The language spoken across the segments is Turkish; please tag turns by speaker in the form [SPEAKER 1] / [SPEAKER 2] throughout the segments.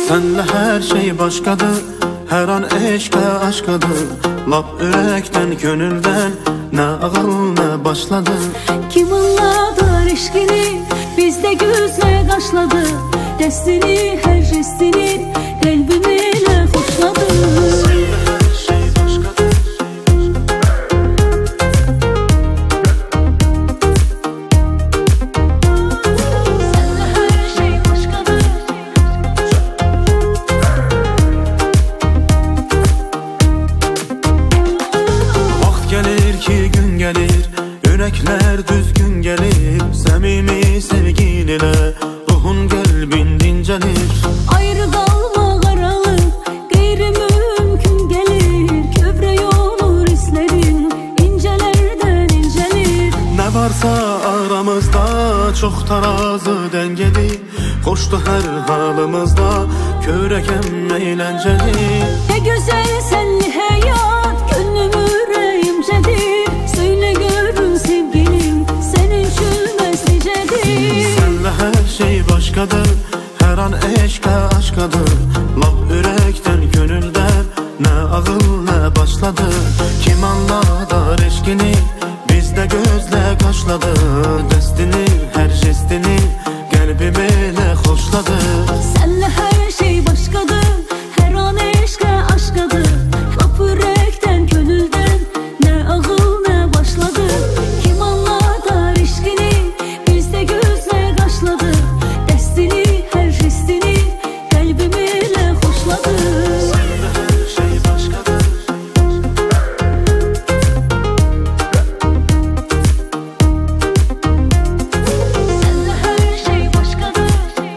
[SPEAKER 1] Senle her şey başkadır, her an eşke aşkadır. Lap yürekten, gönülden, ne ağıl ne başladı.
[SPEAKER 2] Kim anladı eşkini, bizde gözle kaşladı. Destini, her jestini, kalbimle hoşladı.
[SPEAKER 1] Yürekler düzgün gelir, samimi sevgin ile ruhun kalbin dincelir.
[SPEAKER 2] Ayrı kalma aralık, gayri mümkün gelir. Köprü yolu izlerin, incelerden incelir.
[SPEAKER 1] Ne varsa aramızda çok terazi dengeli. Hoştu her halımızda, körekem eğlenceli.
[SPEAKER 2] Ne güzel senli hayat, gönlüm yüreğimcedir. Söyle görün sevgilim, senin çülmez nicedir.
[SPEAKER 1] Senle her şey başkadır, her an eşke aşkadır. Lap yürekten, gönülden, ne ağıl ne başladı. Kim anladı eşkini, bizde gözle kaşladı. Destini, her jestini, kalbimle hoşladı.
[SPEAKER 2] Senle her şey başkadır, her an eşke aşkadır. Lap yürekten, gönülden, ne ağıl ne başladı. Kim anladı eşkini, bizde gözle kaşladı. Destini, her jestini, kalbimle hoşladı.
[SPEAKER 1] Senle her şey başkadır.
[SPEAKER 2] Senle her şey başkadır.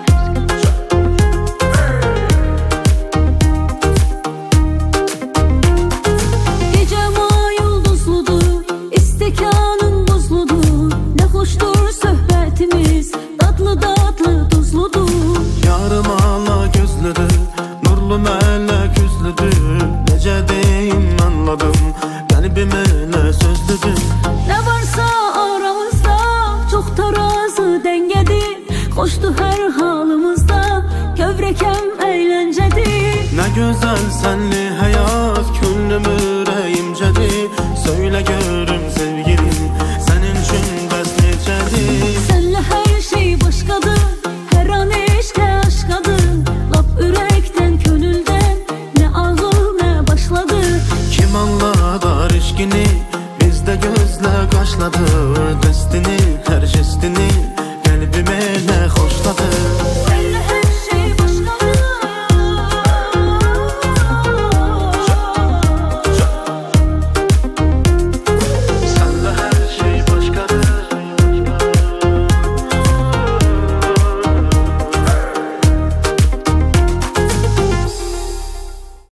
[SPEAKER 2] Gecem ay yıldızlıdır, istekanın buzludur. Ne hoştur sohbetimiz, tatlı tatlı tuzludur.
[SPEAKER 1] Yarım ala gözlüdür, nurlu melek yüzlüdür. Nece deyim anladım, kalbimle sözlüdür.
[SPEAKER 2] Ne varsa aramızda çok terazi dengedir. Hoştu her halımızda, kövrekem eğlencedir.
[SPEAKER 1] Ne güzel senli hayat, gönlüm yüreğimcedir. Söyle gör